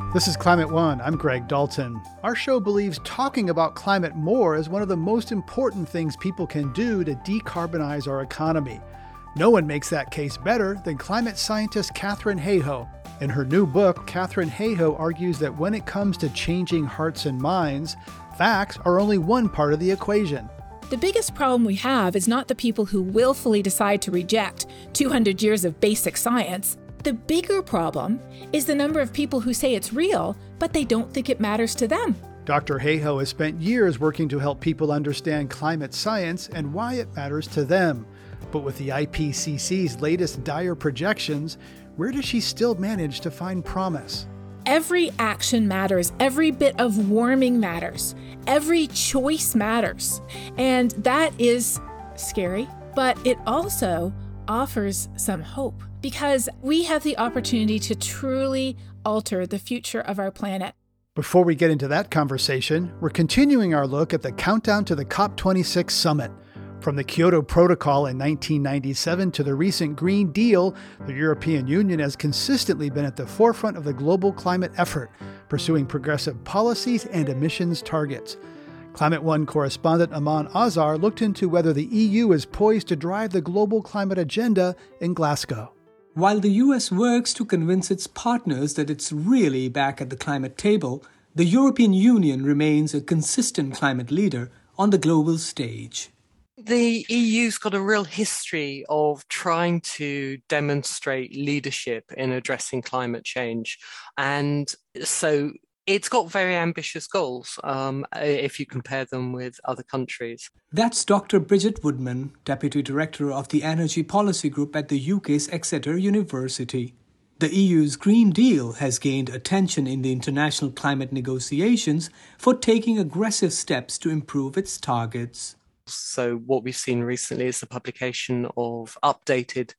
This is Climate One. I'm Greg Dalton. Our show believes talking about climate more is one of the most important things people can do to decarbonize our economy. No one makes that case better than climate scientist Katharine Hayhoe. In her new book, Katharine Hayhoe argues that when it comes to changing hearts and minds, facts are only one part of the equation. The biggest problem we have is not the people who willfully decide to reject 200 years of basic science. The bigger problem is the number of people who say it's real, but they don't think it matters to them. Dr. Hayhoe has spent years working to help people understand climate science and why it matters to them. But with the IPCC's latest dire projections, where does she still manage to find promise? Every action matters. Every bit of warming matters. Every choice matters. And that is scary, but it also offers some hope because we have the opportunity to truly alter the future of our planet. Before we get into that conversation, we're continuing our look at the countdown to the COP26 summit. From the Kyoto Protocol in 1997 to the recent Green Deal, the European Union has consistently been at the forefront of the global climate effort, pursuing progressive policies and emissions targets. Climate One correspondent Aman Azhar looked into whether the EU is poised to drive the global climate agenda in Glasgow. While the US works to convince its partners that it's really back at the climate table, the European Union remains a consistent climate leader on the global stage. The EU's got a real history of trying to demonstrate leadership in addressing climate change. And so it's got very ambitious goals if you compare them with other countries. That's Dr. Bridget Woodman, Deputy Director of the Energy Policy Group at the UK's Exeter University. The EU's Green Deal has gained attention in the international climate negotiations for taking aggressive steps to improve its targets. So what we've seen recently is the publication of updated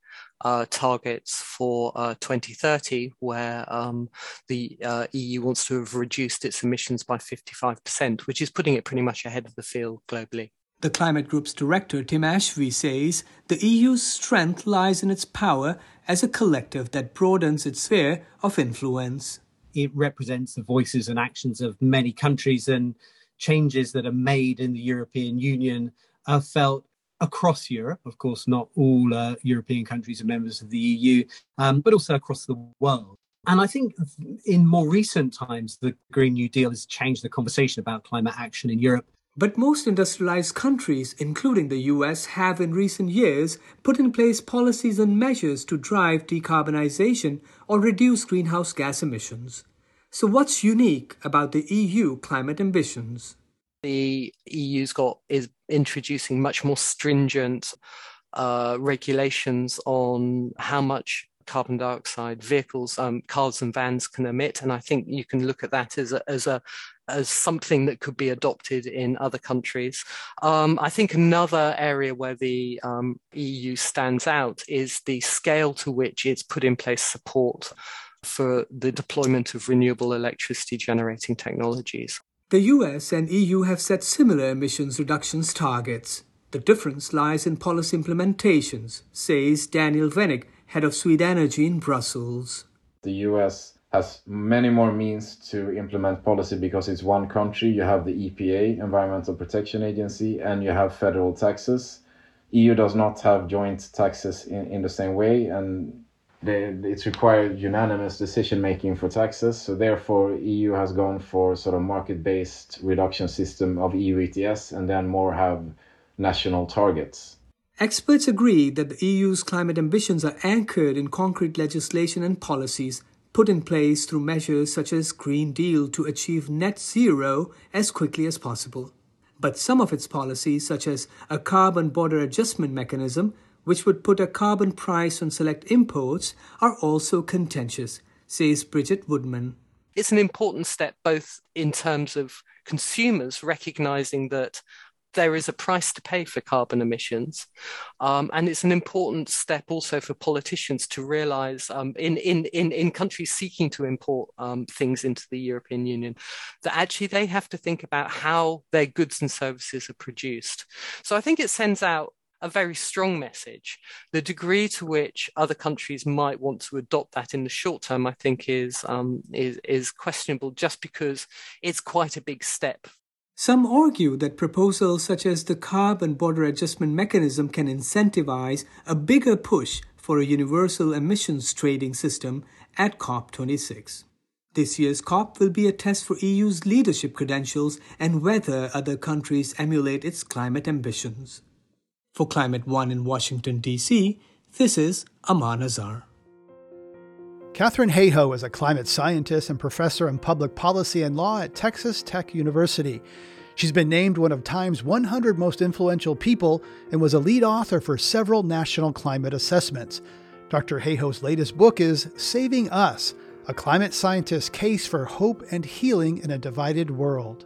targets for 2030, where the EU wants to have reduced its emissions by 55%, which is putting it pretty much ahead of the field globally. The Climate Group's director, Tim Ashby, says the EU's strength lies in its power as a collective that broadens its sphere of influence. It represents the voices and actions of many countries, and changes that are made in the European Union are felt across Europe. Of course, not all European countries are members of the EU, but also across the world. And I think in more recent times, the Green New Deal has changed the conversation about climate action in Europe. But most industrialized countries, including the US, have in recent years put in place policies and measures to drive decarbonization or reduce greenhouse gas emissions. So what's unique about the EU climate ambitions? The is introducing much more stringent regulations on how much carbon dioxide vehicles, cars and vans can emit. And I think you can look at that as something that could be adopted in other countries. I think another area where the EU stands out is the scale to which it's put in place support for the deployment of renewable electricity generating technologies. The US and EU have set similar emissions reductions targets. The difference lies in policy implementations, says Daniel Wenig, head of Swede Energy in Brussels. The US has many more means to implement policy because it's one country. You have the EPA, Environmental Protection Agency, and you have federal taxes. EU does not have joint taxes in the same way, and it's required unanimous decision-making for taxes. So therefore, EU has gone for sort of market-based reduction system of EU ETS and then more have national targets. Experts agree that the EU's climate ambitions are anchored in concrete legislation and policies put in place through measures such as Green Deal to achieve net zero as quickly as possible. But some of its policies, such as a carbon border adjustment mechanism, which would put a carbon price on select imports, are also contentious, says Bridget Woodman. It's an important step both in terms of consumers recognizing that there is a price to pay for carbon emissions. And it's an important step also for politicians to realize in countries seeking to import things into the European Union, that actually they have to think about how their goods and services are produced. So I think it sends out a very strong message. The degree to which other countries might want to adopt that in the short term, I think, is questionable, just because it's quite a big step. Some argue that proposals such as the Carbon Border Adjustment Mechanism can incentivize a bigger push for a universal emissions trading system at COP26. This year's COP will be a test for EU's leadership credentials and whether other countries emulate its climate ambitions. For Climate One in Washington, D.C., this is Aman Azhar. Katharine Hayhoe is a climate scientist and professor in public policy and law at Texas Tech University. She's been named one of Time's 100 most influential people and was a lead author for several national climate assessments. Dr. Hayhoe's latest book is Saving Us, a climate scientist's case for hope and healing in a divided world.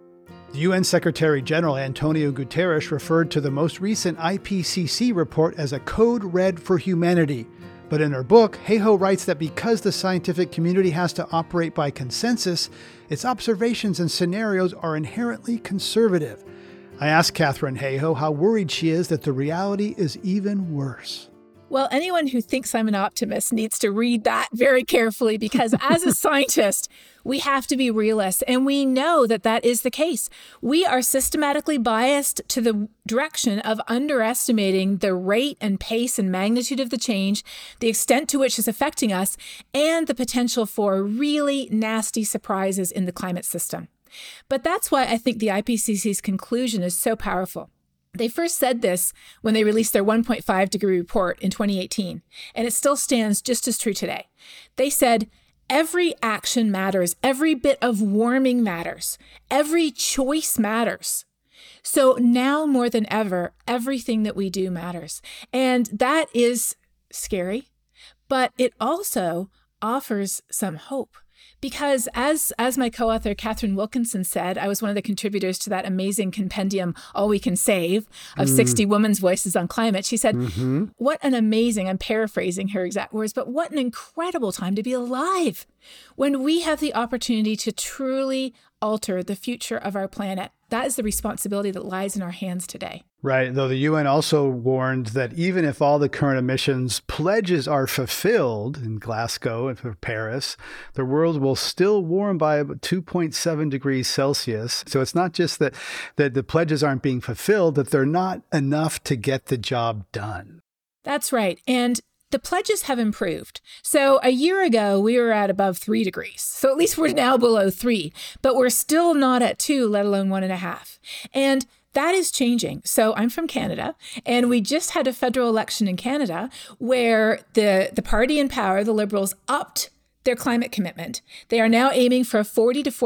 The UN Secretary General Antonio Guterres referred to the most recent IPCC report as a code red for humanity. But in her book, Hayhoe writes that because the scientific community has to operate by consensus, its observations and scenarios are inherently conservative. I asked Katharine Hayhoe how worried she is that the reality is even worse. Well, anyone who thinks I'm an optimist needs to read that very carefully, because as a scientist, we have to be realists, and we know that that is the case. We are systematically biased to the direction of underestimating the rate and pace and magnitude of the change, the extent to which it's affecting us, and the potential for really nasty surprises in the climate system. But that's why I think the IPCC's conclusion is so powerful. They first said this when they released their 1.5 degree report in 2018, and it still stands just as true today. They said, every action matters, every bit of warming matters, every choice matters. So now more than ever, everything that we do matters. And that is scary, but it also offers some hope. Because as my co-author Catherine Wilkinson said, I was one of the contributors to that amazing compendium, All We Can Save, of 60 women's voices on climate. She said, what an amazing, I'm paraphrasing her exact words, but what an incredible time to be alive when we have the opportunity to truly alter the future of our planet. That is the responsibility that lies in our hands today. Right, though the UN also warned that even if all the current emissions pledges are fulfilled in Glasgow and for Paris, the world will still warm by about 2.7 degrees Celsius. So it's not just that the pledges aren't being fulfilled, that they're not enough to get the job done. That's right. And the pledges have improved. So a year ago, we were at above 3 degrees. So at least we're now below 3, but we're still not at 2, let alone 1.5. And that is changing. So I'm from Canada, and we just had a federal election in Canada where the party in power, the Liberals, upped their climate commitment. They are now aiming for a 40 to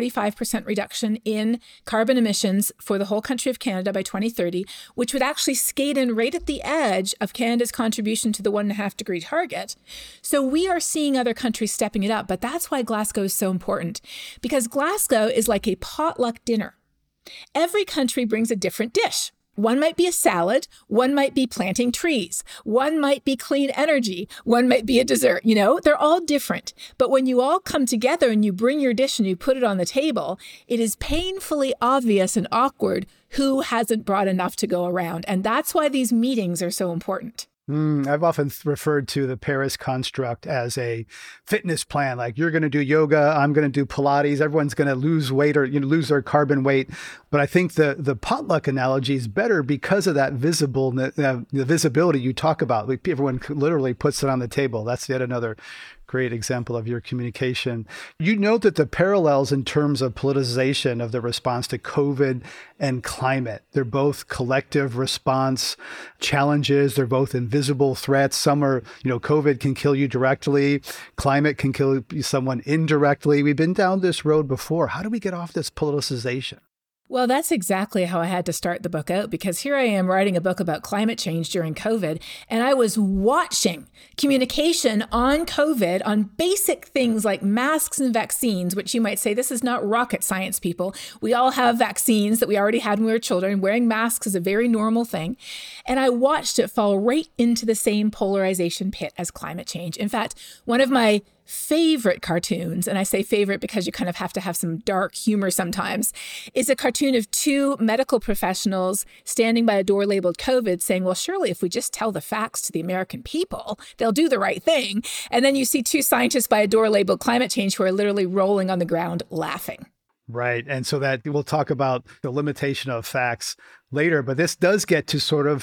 45% reduction in carbon emissions for the whole country of Canada by 2030, which would actually skate in right at the edge of Canada's contribution to the 1.5 degree target. So we are seeing other countries stepping it up, but that's why Glasgow is so important, because Glasgow is like a potluck dinner. Every country brings a different dish. One might be a salad, one might be planting trees, one might be clean energy, one might be a dessert. You know, they're all different. But when you all come together and you bring your dish and you put it on the table, it is painfully obvious and awkward who hasn't brought enough to go around. And that's why these meetings are so important. I've often referred to the Paris construct as a fitness plan. Like, you're going to do yoga, I'm going to do Pilates, everyone's going to lose weight or lose their carbon weight. But I think the potluck analogy is better because of that the visibility you talk about. Like, everyone literally puts it on the table. That's yet another great example of your communication. You note that the parallels in terms of politicization of the response to COVID and climate, they're both collective response challenges. They're both invisible threats. Some are, COVID can kill you directly. Climate can kill someone indirectly. We've been down this road before. How do we get off this politicization? Well, that's exactly how I had to start the book out, because here I am writing a book about climate change during COVID, and I was watching communication on COVID on basic things like masks and vaccines, which you might say, this is not rocket science, people. We all have vaccines that we already had when we were children. Wearing masks is a very normal thing. And I watched it fall right into the same polarization pit as climate change. In fact, one of my favorite cartoons, and I say favorite because you kind of have to have some dark humor sometimes, is a cartoon of two medical professionals standing by a door labeled COVID saying, well, surely if we just tell the facts to the American people, they'll do the right thing. And then you see two scientists by a door labeled climate change who are literally rolling on the ground laughing. Right. And so that we'll talk about the limitation of facts later, but this does get to sort of,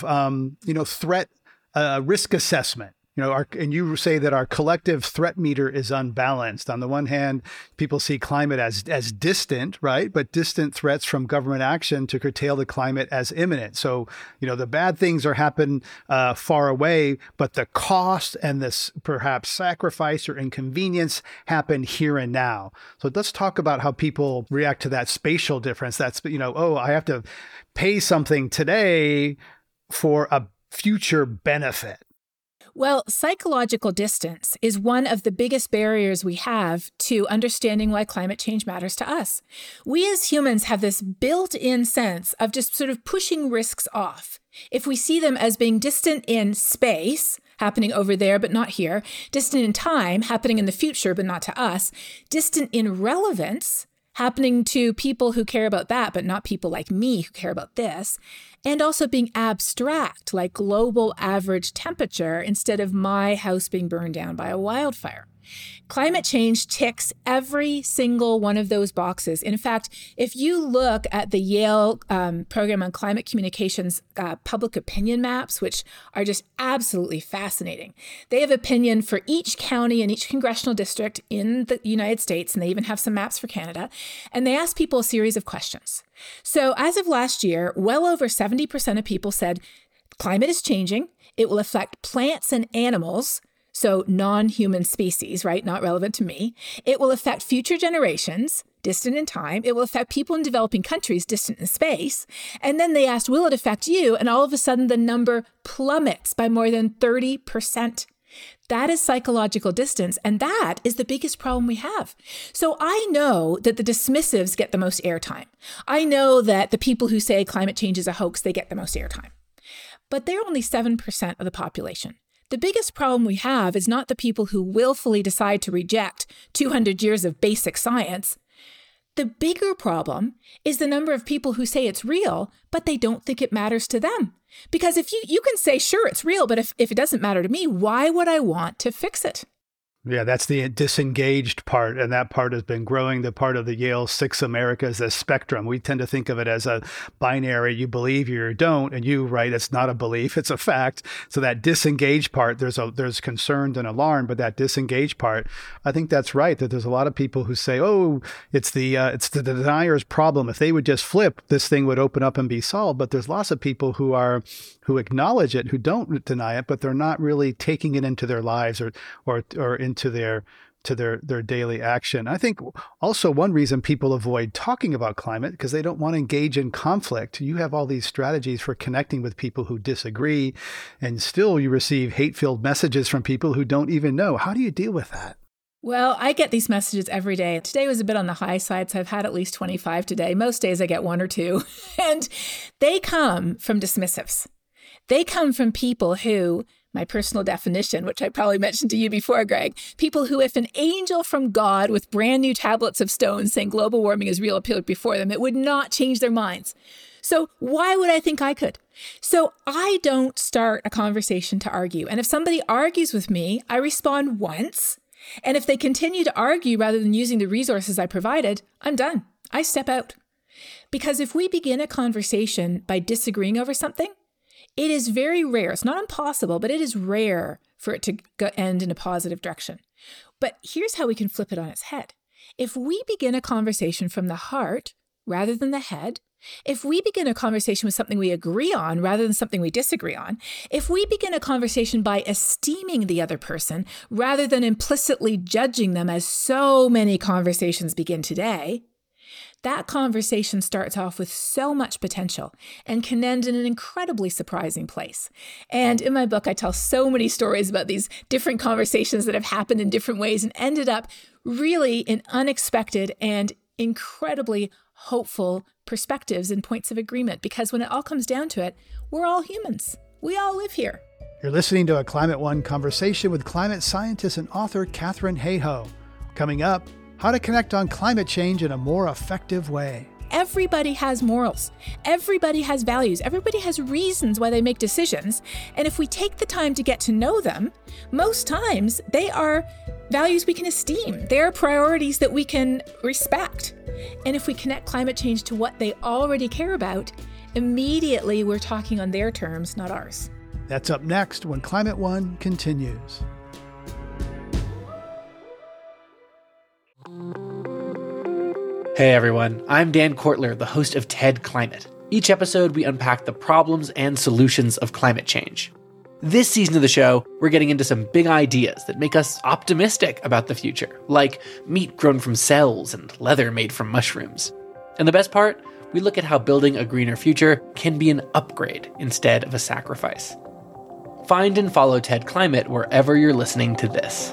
threat risk assessment. And you say that our collective threat meter is unbalanced. On the one hand, people see climate as distant, right? But distant threats from government action to curtail the climate as imminent. So, the bad things are happening far away, but the cost and this perhaps sacrifice or inconvenience happen here and now. So let's talk about how people react to that spatial difference. That's, I have to pay something today for a future benefit. Well, psychological distance is one of the biggest barriers we have to understanding why climate change matters to us. We as humans have this built-in sense of just sort of pushing risks off. If we see them as being distant in space, happening over there but not here, distant in time, happening in the future but not to us, distant in relevance, happening to people who care about that, but not people like me who care about this, and also being abstract, like global average temperature, instead of my house being burned down by a wildfire. Climate change ticks every single one of those boxes. In fact, if you look at the Yale program on climate communications public opinion maps, which are just absolutely fascinating, they have opinion for each county and each congressional district in the United States, and they even have some maps for Canada, and they ask people a series of questions. So as of last year, well over 70% of people said climate is changing. It will affect plants and animals, so non-human species, right? Not relevant to me. It will affect future generations, distant in time. It will affect people in developing countries, distant in space. And then they asked, will it affect you? And all of a sudden, the number plummets by more than 30%. That is psychological distance, and that is the biggest problem we have. So I know that the dismissives get the most airtime. I know that the people who say climate change is a hoax, they get the most airtime. But they're only 7% of the population. The biggest problem we have is not the people who willfully decide to reject 200 years of basic science. The bigger problem is the number of people who say it's real, but they don't think it matters to them. Because if you can say, sure, it's real, but if it doesn't matter to me, why would I want to fix it? Yeah, that's the disengaged part, and that part has been growing. The part of the Yale Six Americas, the spectrum. We tend to think of it as a binary, you believe, you don't, and you, right, it's not a belief, it's a fact. So that disengaged part, there's concern and alarm, but that disengaged part, I think that's right, that there's a lot of people who say, oh, it's the denier's problem. If they would just flip, this thing would open up and be solved. But there's lots of people who acknowledge it, who don't deny it, but they're not really taking it into their lives or into their daily action. I think also one reason people avoid talking about climate because they don't want to engage in conflict. You have all these strategies for connecting with people who disagree, and still you receive hate-filled messages from people who don't even know. How do you deal with that? Well, I get these messages every day. Today was a bit on the high side, so I've had at least 25 today. Most days I get one or two, and they come from dismissives. They come from people who, my personal definition, which I probably mentioned to you before, Greg, people who, if an angel from God with brand new tablets of stone saying global warming is real appeared before them, it would not change their minds. So why would I think I could? So I don't start a conversation to argue. And if somebody argues with me, I respond once. And if they continue to argue rather than using the resources I provided, I'm done. I step out. Because if we begin a conversation by disagreeing over something, it is very rare. It's not impossible, but it is rare for it to end in a positive direction. But here's how we can flip it on its head. If we begin a conversation from the heart rather than the head, if we begin a conversation with something we agree on rather than something we disagree on, if we begin a conversation by esteeming the other person rather than implicitly judging them, as so many conversations begin today, that conversation starts off with so much potential and can end in an incredibly surprising place. And in my book, I tell so many stories about these different conversations that have happened in different ways and ended up really in unexpected and incredibly hopeful perspectives and points of agreement. Because when it all comes down to it, we're all humans. We all live here. You're listening to a Climate One conversation with climate scientist and author Katharine Hayhoe. Coming up, how to connect on climate change in a more effective way. Everybody has morals. Everybody has values. Everybody has reasons why they make decisions. And if we take the time to get to know them, most times they are values we can esteem. They are priorities that we can respect. And if we connect climate change to what they already care about, immediately we're talking on their terms, not ours. That's up next when Climate One continues. Hey everyone, I'm Dan Kortler, the host of TED Climate. Each episode, we unpack the problems and solutions of climate change. This season of the show, we're getting into some big ideas that make us optimistic about the future, like meat grown from cells and leather made from mushrooms. And the best part, we look at how building a greener future can be an upgrade instead of a sacrifice. Find and follow TED Climate wherever you're listening to this.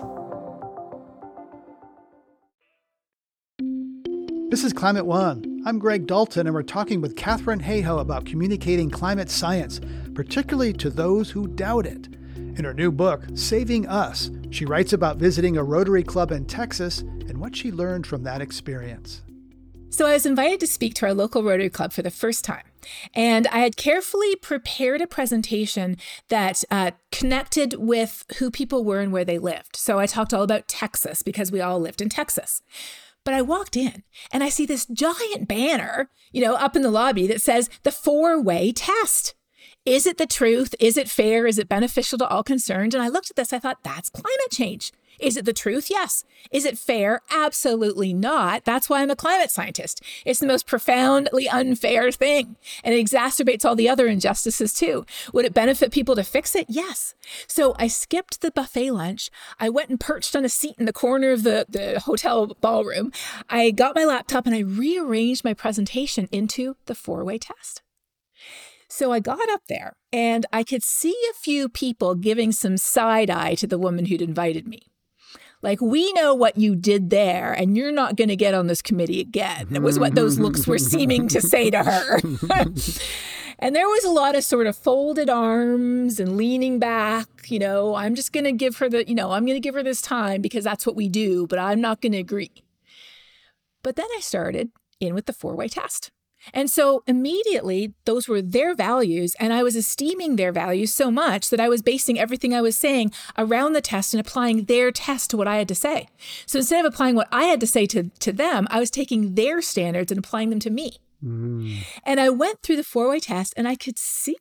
This is Climate One. I'm Greg Dalton, and we're talking with Katharine Hayhoe about communicating climate science, particularly to those who doubt it. In her new book, Saving Us, she writes about visiting a Rotary Club in Texas and what she learned from that experience. So I was invited to speak to our local Rotary Club for the first time. And I had carefully prepared a presentation that connected with who people were and where they lived. So I talked all about Texas because we all lived in Texas. But I walked in and I see this giant banner, up in the lobby that says the 4-way test. Is it the truth? Is it fair? Is it beneficial to all concerned? And I looked at this, I thought, that's climate change. Is it the truth? Yes. Is it fair? Absolutely not. That's why I'm a climate scientist. It's the most profoundly unfair thing. And it exacerbates all the other injustices too. Would it benefit people to fix it? Yes. So I skipped the buffet lunch. I went and perched on a seat in the corner of the hotel ballroom. I got my laptop and I rearranged my presentation into the 4-way test. So I got up there and I could see a few people giving some side eye to the woman who'd invited me. Like, we know what you did there, and you're not going to get on this committee again. That was what those looks were seeming to say to her. And there was a lot of sort of folded arms and leaning back. I'm just going to give her I'm going to give her this time because that's what we do, but I'm not going to agree. But then I started in with the 4-way test. And so immediately, those were their values, and I was esteeming their values so much that I was basing everything I was saying around the test and applying their test to what I had to say. So instead of applying what I had to say to them, I was taking their standards and applying them to me. And I went through the 4-way test and I could see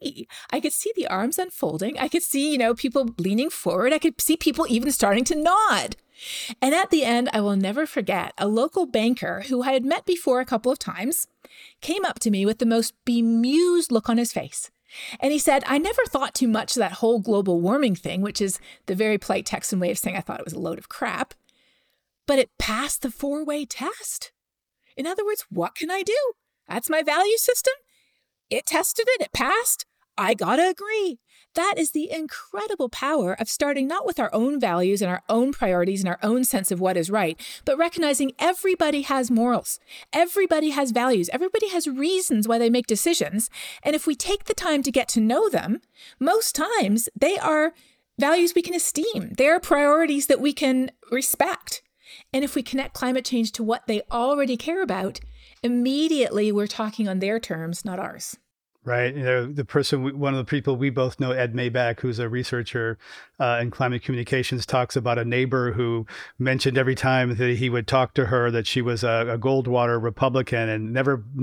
the arms unfolding. I could see, people leaning forward. I could see people even starting to nod. And at the end, I will never forget, a local banker who I had met before a couple of times came up to me with the most bemused look on his face. And he said, I never thought too much of that whole global warming thing, which is the very polite Texan way of saying I thought it was a load of crap. But it passed the 4-way test. In other words, what can I do? That's my value system. It tested it. It passed. I gotta agree. That is the incredible power of starting not with our own values and our own priorities and our own sense of what is right, but recognizing everybody has morals. Everybody has values. Everybody has reasons why they make decisions. And if we take the time to get to know them, most times they are values we can esteem. They are priorities that we can respect. And if we connect climate change to what they already care about, immediately we're talking on their terms, not ours. Right. The person, one of the people we both know, Ed Maybach, who's a researcher in climate communications, talks about a neighbor who mentioned every time that he would talk to her that she was a Goldwater Republican and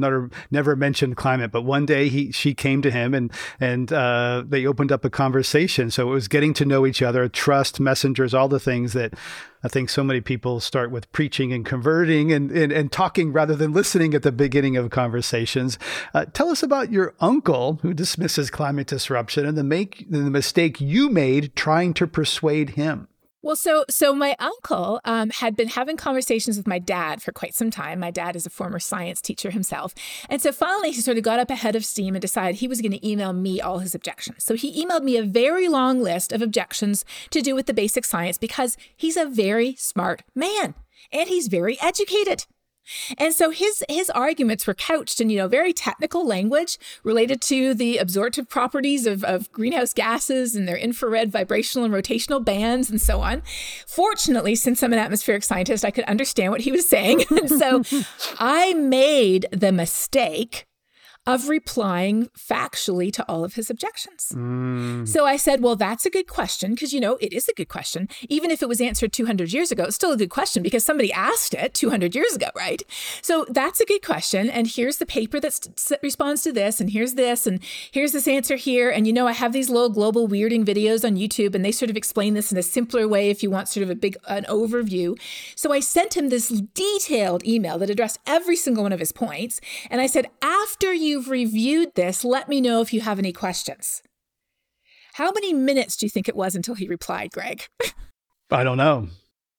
never mentioned climate. But one day she came to him and they opened up a conversation. So it was getting to know each other, trust, messengers, all the things that I think so many people start with preaching and converting and talking rather than listening at the beginning of conversations. Tell us about your uncle who dismisses climate disruption and the mistake you made trying to persuade him. Well, so my uncle had been having conversations with my dad for quite some time. My dad is a former science teacher himself. And so finally, he sort of got up ahead of steam and decided he was going to email me all his objections. So he emailed me a very long list of objections to do with the basic science because he's a very smart man and he's very educated. And so his arguments were couched in, very technical language related to the absorptive properties of greenhouse gases and their infrared vibrational and rotational bands and so on. Fortunately, since I'm an atmospheric scientist, I could understand what he was saying. And so I made the mistake of replying factually to all of his objections. So I said, well, that's a good question, because, it is a good question. Even if it was answered 200 years ago, it's still a good question because somebody asked it 200 years ago, right? So that's a good question. And here's the paper that responds to this, and here's this answer here. And, I have these little global weirding videos on YouTube, and they sort of explain this in a simpler way if you want sort of an overview. So I sent him this detailed email that addressed every single one of his points. And I said, after you've reviewed this, let me know if you have any questions. How many minutes do you think it was until he replied, Greg? I don't know.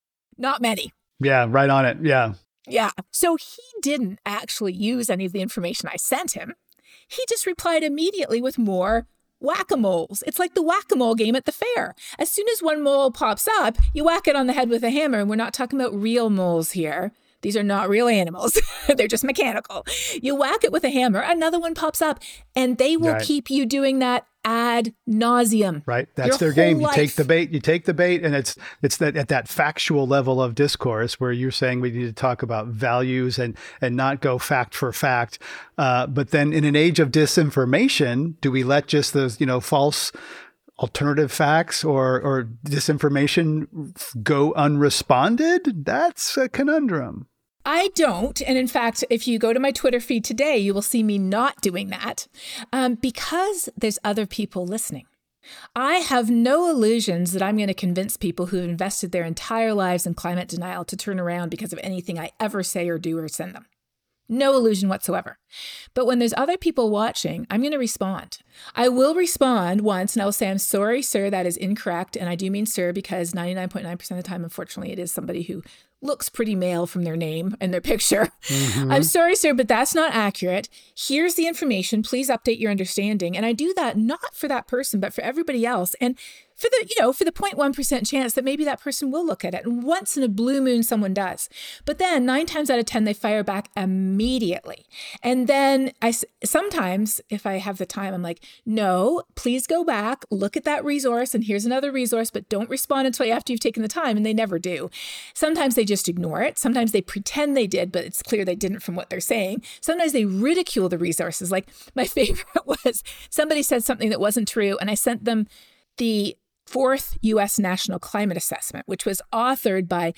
Not many. Yeah, right on it. Yeah. Yeah. So he didn't actually use any of the information I sent him. He just replied immediately with more whack-a-moles. It's like the whack-a-mole game at the fair. As soon as one mole pops up, you whack it on the head with a hammer, and we're not talking about real moles here. These are not real animals. They're just mechanical. You whack it with a hammer, another one pops up, and they will keep you doing that ad nauseum. Right. That's their game. You take the bait, and it's that at that factual level of discourse where you're saying we need to talk about values and not go fact for fact. But then in an age of disinformation, do we let just those, false alternative facts or disinformation go unresponded? That's a conundrum. I don't. And in fact, if you go to my Twitter feed today, you will see me not doing that because there's other people listening. I have no illusions that I'm going to convince people who have invested their entire lives in climate denial to turn around because of anything I ever say or do or send them. No illusion whatsoever. But when there's other people watching, I'm going to respond. I will respond once and I will say, I'm sorry, sir, that is incorrect. And I do mean sir because 99.9% of the time, unfortunately, it is somebody who looks pretty male from their name and their picture. Mm-hmm. I'm sorry, sir, but that's not accurate. Here's the information. Please update your understanding. And I do that not for that person, but for everybody else. And for the 0.1% chance that maybe that person will look at it. And once in a blue moon, someone does. But then 9 times out of 10, they fire back immediately. And then sometimes, if I have the time, I'm like, no, please go back, look at that resource, and here's another resource, but don't respond until after you've taken the time. And they never do. Sometimes they just ignore it. Sometimes they pretend they did, but it's clear they didn't from what they're saying. Sometimes they ridicule the resources. Like my favorite was somebody said something that wasn't true, and I sent them the 4th U.S. National Climate Assessment, which was authored by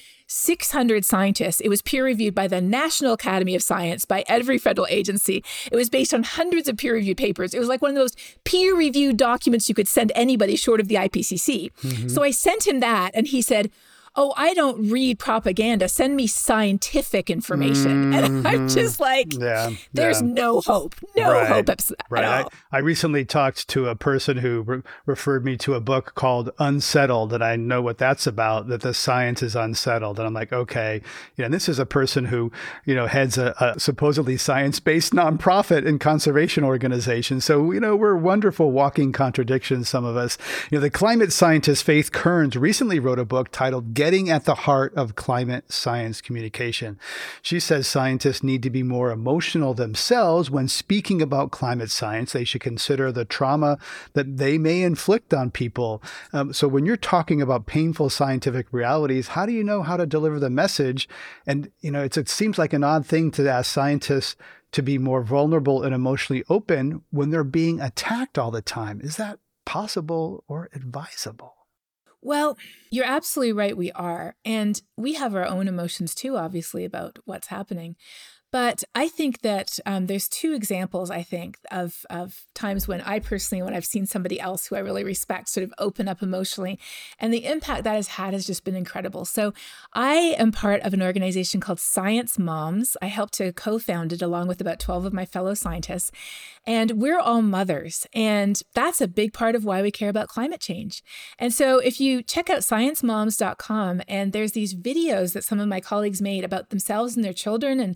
600 scientists. It was peer-reviewed by the National Academy of Science, by every federal agency. It was based on hundreds of peer-reviewed papers. It was like one of those peer-reviewed documents you could send anybody short of the IPCC. Mm-hmm. So I sent him that, and he said, oh, I don't read propaganda. Send me scientific information. And I'm just like, there's no hope. No hope at all. I recently talked to a person who referred me to a book called Unsettled, and I know what that's about, that the science is unsettled. And I'm like, okay. And this is a person who, heads a supposedly science-based nonprofit and conservation organization. So, we're wonderful walking contradictions, some of us. The climate scientist Faith Kearns recently wrote a book titled Getting at the Heart of Climate Science Communication. She says scientists need to be more emotional themselves when speaking about climate science. They should consider the trauma that they may inflict on people. So when you're talking about painful scientific realities, how do you know how to deliver the message? And, it seems like an odd thing to ask scientists to be more vulnerable and emotionally open when they're being attacked all the time. Is that possible or advisable? Well, you're absolutely right. We are. And we have our own emotions too, obviously, about what's happening. But I think that there's 2 examples, I think, of times when I've seen somebody else who I really respect sort of open up emotionally. And the impact that has just been incredible. So I am part of an organization called Science Moms. I helped to co-found it along with about 12 of my fellow scientists. And we're all mothers. And that's a big part of why we care about climate change. And so if you check out sciencemoms.com, and there's these videos that some of my colleagues made about themselves and their children and climate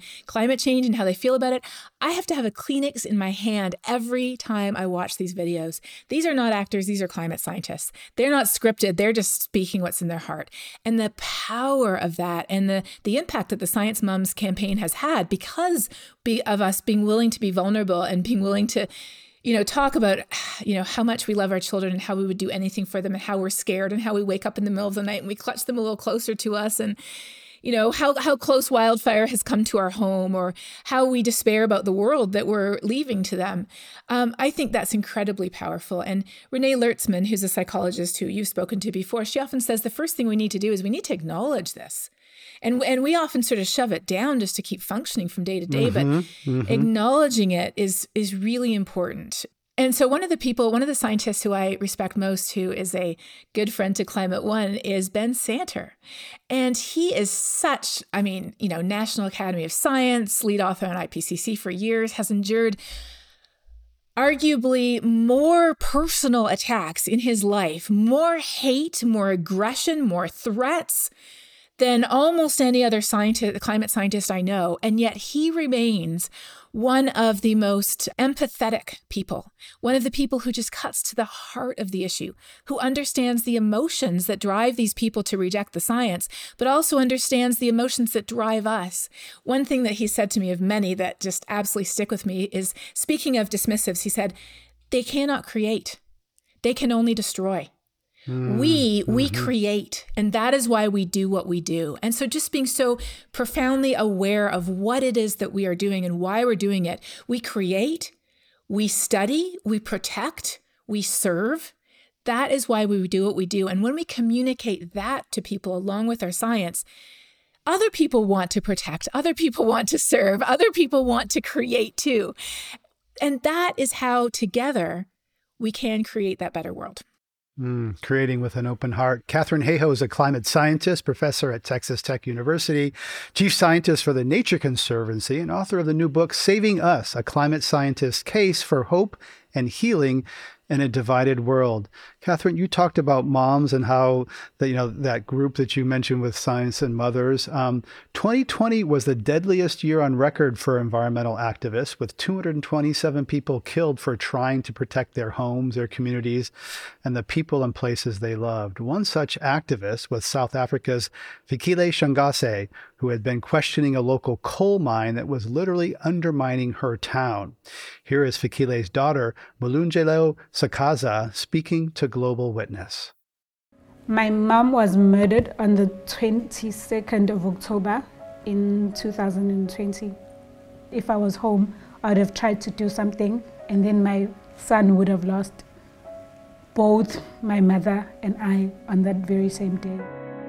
climate change and how they feel about it, I have to have a Kleenex in my hand every time I watch these videos. These are not actors. These are climate scientists. They're not scripted. They're just speaking what's in their heart. And the power of that and the impact that the Science Mums campaign has had because of us being willing to be vulnerable and being willing to talk about, how much we love our children and how we would do anything for them and how we're scared and how we wake up in the middle of the night and we clutch them a little closer to us and, how close wildfire has come to our home or how we despair about the world that we're leaving to them. I think that's incredibly powerful. And Renee Lertzman, who's a psychologist who you've spoken to before, she often says the first thing we need to do is we need to acknowledge this. And we often sort of shove it down just to keep functioning from day to day, but acknowledging it is really important. And so one of the scientists who I respect most, who is a good friend to Climate One, is Ben Santer. And he is such, National Academy of Science, lead author on IPCC for years, has endured arguably more personal attacks in his life, more hate, more aggression, more threats than almost any other climate scientist I know. And yet he remains one of the most empathetic people, one of the people who just cuts to the heart of the issue, who understands the emotions that drive these people to reject the science, but also understands the emotions that drive us. One thing that he said to me of many that just absolutely stick with me is, speaking of dismissives, he said, they cannot create, they can only destroy. We create, and that is why we do what we do. And so just being so profoundly aware of what it is that we are doing and why we're doing it. We create, we study, we protect, we serve. That is why we do what we do. And when we communicate that to people along with our science, other people want to protect, other people want to serve, other people want to create too. And that is how together we can create that better world. Creating with an open heart. Katharine Hayhoe is a climate scientist, professor at Texas Tech University, chief scientist for the Nature Conservancy, and author of the new book, Saving Us, A Climate Scientist's Case for Hope and Healing in a Divided World. Katharine, you talked about moms and how that group that you mentioned with Science and Mothers. 2020 was the deadliest year on record for environmental activists, with 227 people killed for trying to protect their homes, their communities, and the people and places they loved. One such activist was South Africa's Fikile Shangase, who had been questioning a local coal mine that was literally undermining her town. Here is Fikile's daughter, Mulungelo Sakaza, speaking to Global Witness. My mom was murdered on the 22nd of October in 2020. If I was home, I would have tried to do something, and then my son would have lost both my mother and I on that very same day.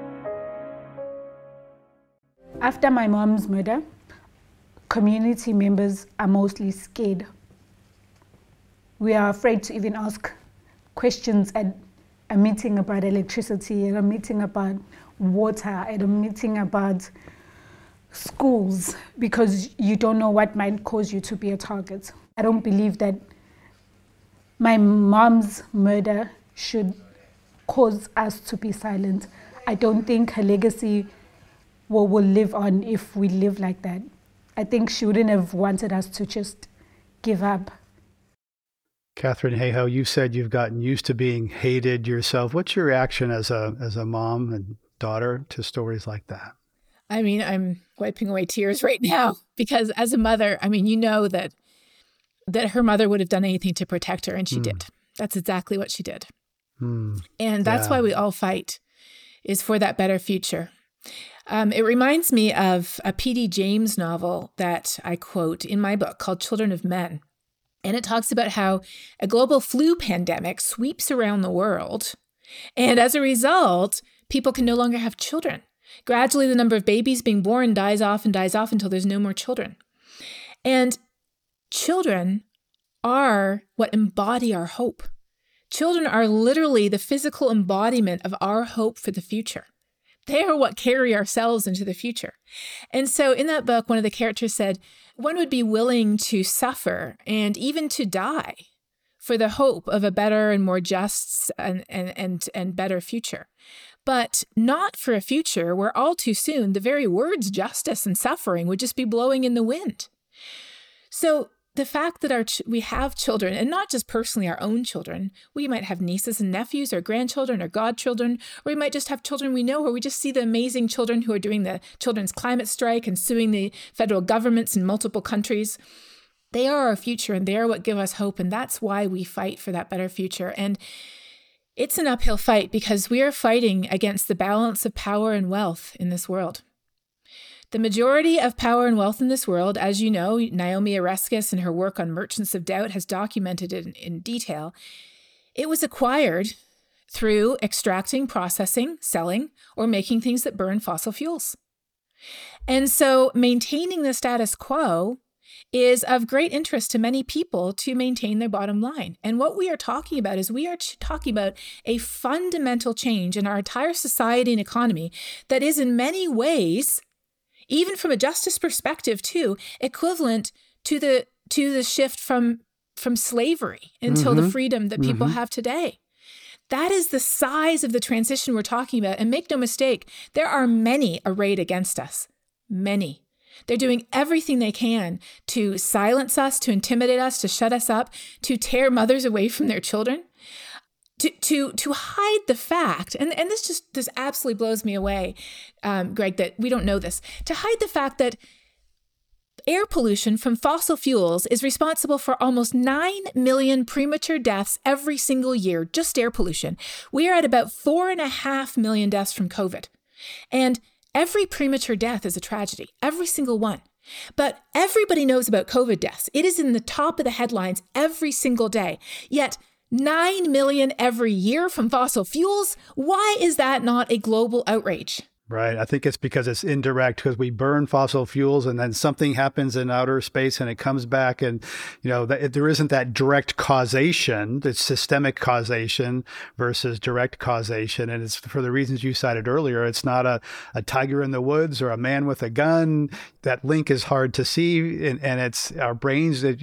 After my mom's murder, community members are mostly scared. We are afraid to even ask questions at a meeting about electricity, at a meeting about water, at a meeting about schools, because you don't know what might cause you to be a target. I don't believe that my mom's murder should cause us to be silent. I don't think her legacy will live on if we live like that. I think she wouldn't have wanted us to just give up. Katharine Hayhoe, you said you've gotten used to being hated yourself. What's your reaction as a mom and daughter to stories like that? I mean, I'm wiping away tears right now because as a mother, that her mother would have done anything to protect her, and she did. That's exactly what she did. And that's why we all fight, is for that better future. It reminds me of a P.D. James novel that I quote in my book called Children of Men. And it talks about how a global flu pandemic sweeps around the world. And as a result, people can no longer have children. Gradually, the number of babies being born dies off until there's no more children. And children are what embody our hope. Children are literally the physical embodiment of our hope for the future. They are what carry ourselves into the future. And so in that book, one of the characters said, one would be willing to suffer and even to die for the hope of a better and more just and better future. but not for a future where all too soon the very words justice and suffering would just be blowing in the wind. So the fact that we have children, and not just personally our own children, we might have nieces and nephews or grandchildren or godchildren, or we might just have children we know, or we just see the amazing children who are doing the children's climate strike and suing the federal governments in multiple countries. They are our future, and they are what give us hope, and that's why we fight for that better future. And it's an uphill fight because we are fighting against the balance of power and wealth in this world. The majority of power and wealth in this world, as you know, Naomi Oreskes in her work on Merchants of Doubt has documented it in detail. It was acquired through extracting, processing, selling, or making things that burn fossil fuels. And so maintaining the status quo is of great interest to many people to maintain their bottom line. And what we are talking about is we are talking about a fundamental change in our entire society and economy that is in many ways, even from a justice perspective too, equivalent to the shift from slavery until the freedom that people have today. That is the size of the transition we're talking about. And make no mistake, there are many arrayed against us. Many. They're doing everything they can to silence us, to intimidate us, to shut us up, to tear mothers away from their children, to hide the fact, and this absolutely blows me away, Greg, that we don't know this, to hide the fact that air pollution from fossil fuels is responsible for almost 9 million premature deaths every single year, just air pollution. We are at about 4.5 million deaths from COVID. And every premature death is a tragedy, every single one. But everybody knows about COVID deaths. It is in the top of the headlines every single day. Yet 9 million every year from fossil fuels. Why is that not a global outrage? Right. I think it's because it's indirect, because we burn fossil fuels and then something happens in outer space and it comes back. And, there isn't that direct causation. It's systemic causation versus direct causation. And it's for the reasons you cited earlier. It's not a tiger in the woods or a man with a gun. That link is hard to see. And it's our brains that,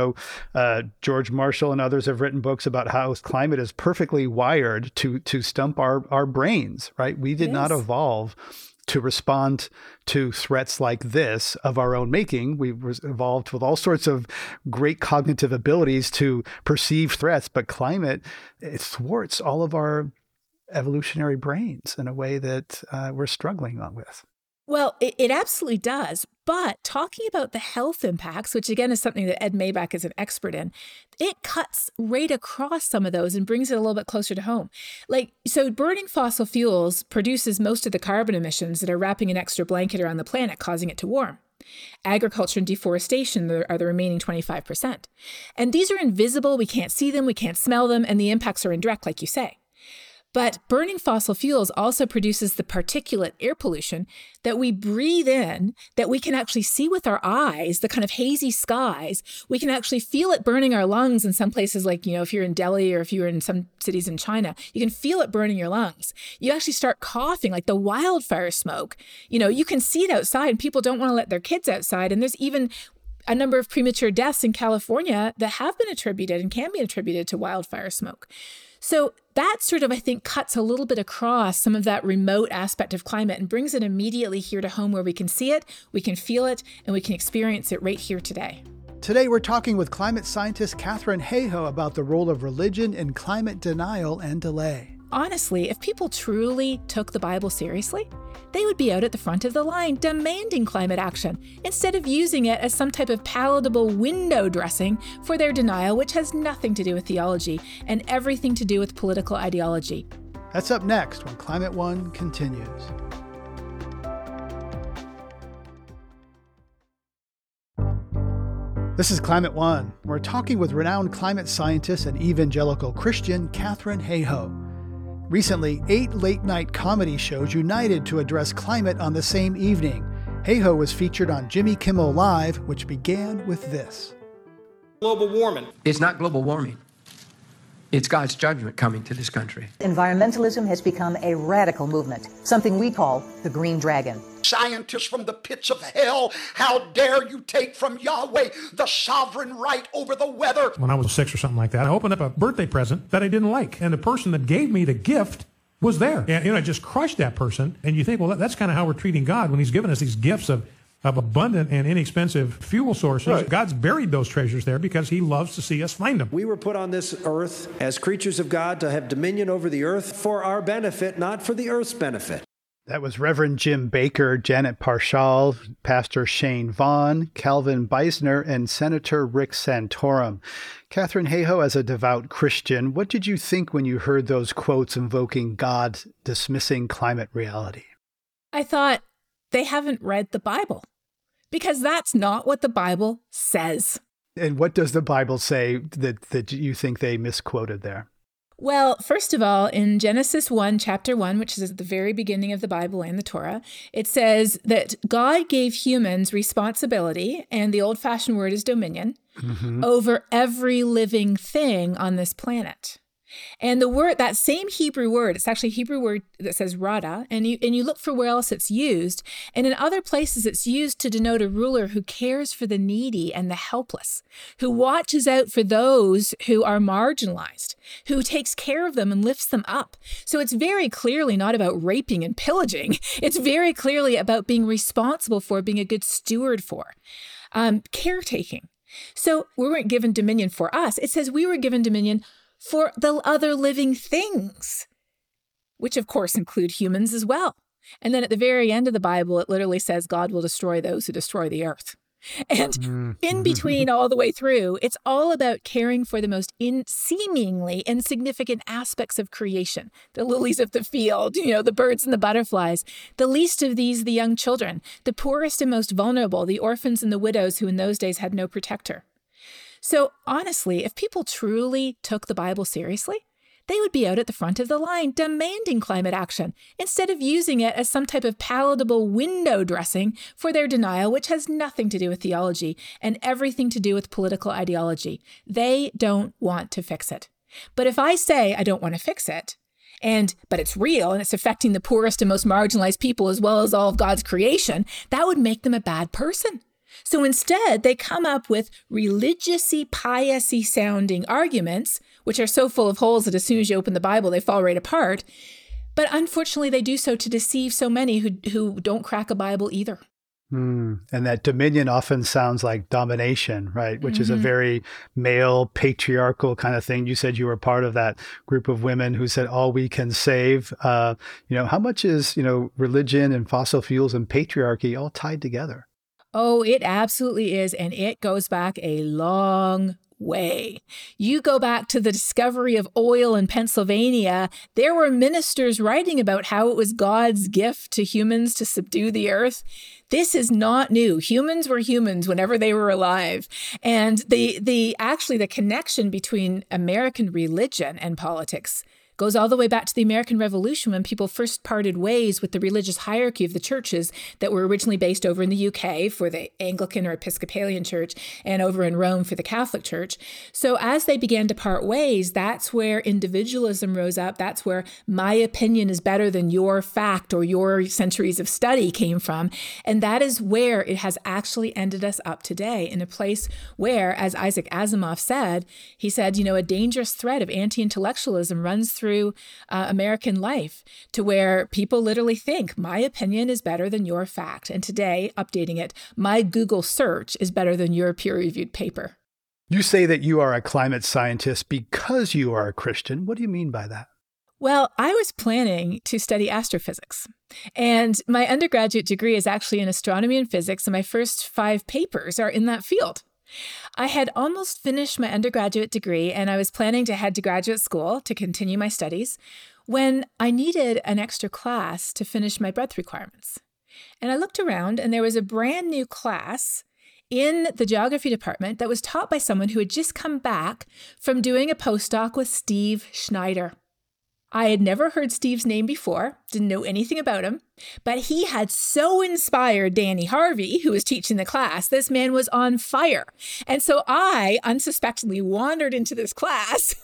George Marshall and others have written books about how climate is perfectly wired to stump our brains, right? We did not evolve to respond to threats like this of our own making. We evolved with all sorts of great cognitive abilities to perceive threats, but climate, it thwarts all of our evolutionary brains in a way that we're struggling with. Well, it absolutely does. But talking about the health impacts, which again is something that Ed Maybach is an expert in, it cuts right across some of those and brings it a little bit closer to home. So burning fossil fuels produces most of the carbon emissions that are wrapping an extra blanket around the planet, causing it to warm. Agriculture and deforestation are the remaining 25%. And these are invisible. We can't see them. We can't smell them. And the impacts are indirect, like you say. But burning fossil fuels also produces the particulate air pollution that we breathe in, that we can actually see with our eyes, the kind of hazy skies. We can actually feel it burning our lungs in some places, like, if you're in Delhi or if you're in some cities in China, you can feel it burning your lungs. You actually start coughing, like the wildfire smoke. You can see it outside and people don't want to let their kids outside. And there's even a number of premature deaths in California that have been attributed and can be attributed to wildfire smoke. So that sort of, I think, cuts a little bit across some of that remote aspect of climate and brings it immediately here to home where we can see it, we can feel it, and we can experience it right here today. Today, we're talking with climate scientist Katharine Hayhoe about the role of religion in climate denial and delay. Honestly, if people truly took the Bible seriously, they would be out at the front of the line demanding climate action instead of using it as some type of palatable window dressing for their denial, which has nothing to do with theology and everything to do with political ideology. That's up next when Climate One continues. This is Climate One. We're talking with renowned climate scientist and evangelical Christian Katharine Hayhoe. Recently, 8 late-night comedy shows united to address climate on the same evening. Hayhoe was featured on Jimmy Kimmel Live, which began with this. Global warming. It's not global warming. It's God's judgment coming to this country. Environmentalism has become a radical movement, something we call the Green Dragon. Scientists from the pits of hell, how dare you take from Yahweh the sovereign right over the weather? When I was 6 or something like that, I opened up a birthday present that I didn't like. And the person that gave me the gift was there. And, it just crushed that person. And you think, well, that's kind of how we're treating God when he's given us these gifts of abundant and inexpensive fuel sources. Right. God's buried those treasures there because he loves to see us find them. We were put on this earth as creatures of God to have dominion over the earth for our benefit, not for the earth's benefit. That was Reverend Jim Baker, Janet Parshall, Pastor Shane Vaughn, Calvin Beisner, and Senator Rick Santorum. Katharine Hayhoe, as a devout Christian, what did you think when you heard those quotes invoking God dismissing climate reality? I thought, they haven't read the Bible, because that's not what the Bible says. And what does the Bible say that you think they misquoted there? Well, first of all, in Genesis 1, chapter 1, which is at the very beginning of the Bible and the Torah, it says that God gave humans responsibility, and the old-fashioned word is dominion, over every living thing on this planet. And the word, that same Hebrew word, it's actually a Hebrew word that says rada, and you look for where else it's used. And in other places, it's used to denote a ruler who cares for the needy and the helpless, who watches out for those who are marginalized, who takes care of them and lifts them up. So it's very clearly not about raping and pillaging. It's very clearly about being responsible for, being a good steward for, caretaking. So we weren't given dominion for us. It says we were given dominion for the other living things, which of course include humans as well. And then at the very end of the Bible, it literally says God will destroy those who destroy the earth. And in between all the way through, it's all about caring for the most seemingly insignificant aspects of creation. The lilies of the field, the birds and the butterflies. The least of these, the young children. The poorest and most vulnerable, the orphans and the widows who in those days had no protector. So honestly, if people truly took the Bible seriously, they would be out at the front of the line demanding climate action instead of using it as some type of palatable window dressing for their denial, which has nothing to do with theology and everything to do with political ideology. They don't want to fix it. But if I say I don't want to fix it, but it's real and it's affecting the poorest and most marginalized people as well as all of God's creation, that would make them a bad person. So instead, they come up with religious-y, pious-y sounding arguments, which are so full of holes that as soon as you open the Bible, they fall right apart. But unfortunately, they do so to deceive so many who don't crack a Bible either. And that dominion often sounds like domination, right? Which is a very male, patriarchal kind of thing. You said you were part of that group of women who said, all we can save. How much is, religion and fossil fuels and patriarchy all tied together? Oh, it absolutely is. And it goes back a long way. You go back to the discovery of oil in Pennsylvania, there were ministers writing about how it was God's gift to humans to subdue the earth. This is not new. Humans were humans whenever they were alive. And the connection between American religion and politics goes all the way back to the American Revolution when people first parted ways with the religious hierarchy of the churches that were originally based over in the UK for the Anglican or Episcopalian Church and over in Rome for the Catholic Church. So as they began to part ways, that's where individualism rose up. That's where my opinion is better than your fact or your centuries of study came from. And that is where it has actually ended us up today, in a place where, as Isaac Asimov said, he said, a dangerous thread of anti-intellectualism runs through American life, to where people literally think my opinion is better than your fact. And today, updating it, my Google search is better than your peer-reviewed paper. You say that you are a climate scientist because you are a Christian. What do you mean by that? Well, I was planning to study astrophysics, and my undergraduate degree is actually in astronomy and physics, and my first 5 papers are in that field. I had almost finished my undergraduate degree, and I was planning to head to graduate school to continue my studies when I needed an extra class to finish my breadth requirements. And I looked around, and there was a brand new class in the geography department that was taught by someone who had just come back from doing a postdoc with Steve Schneider. I had never heard Steve's name before, didn't know anything about him, but he had so inspired Danny Harvey, who was teaching the class. This man was on fire. And so I unsuspectingly wandered into this class,